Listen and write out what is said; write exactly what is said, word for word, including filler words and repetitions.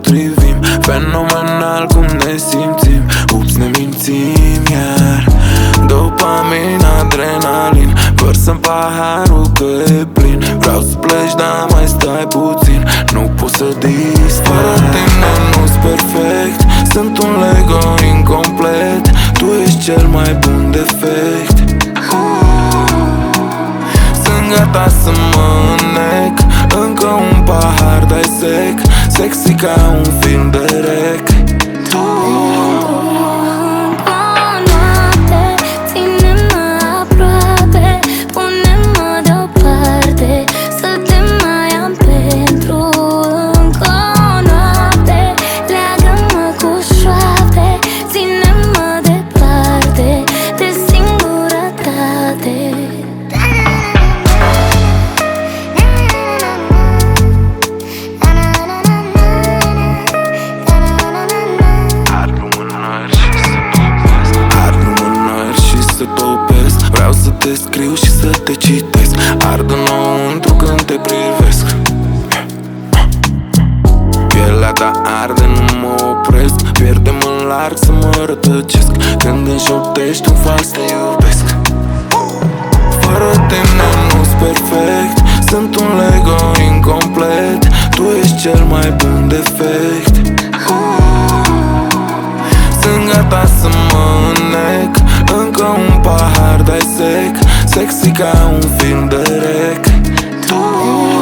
potrivim. Fenomenal cum ne simțim, ups, ne mințim iar. Dopamin, adrenalin, vărsăm paharul că e plin. Vreau să pleci, dar mai stai puțin, nu pot să dispar. Fără tine nu-s perfect, sunt un Lego incomplet. Tu ești cel mai bun defect. Sunt gata să mă înnec, încă un pahar dai sec, sexy ca un film de rec. Tu vreau să te scriu și să te citesc. Ard înăuntru când te privesc. Pielea ta arde, nu mă opresc. Pierdem în larg să mă rătăcesc. Când înșoptești un fals te iubesc. Fără tine nu-s perfect, sunt un Lego incomplet. Tu ești cel mai bun defect. Sunt gata să mă înnec, încă un pahar dai sec, sexy ca un film de rec. Tu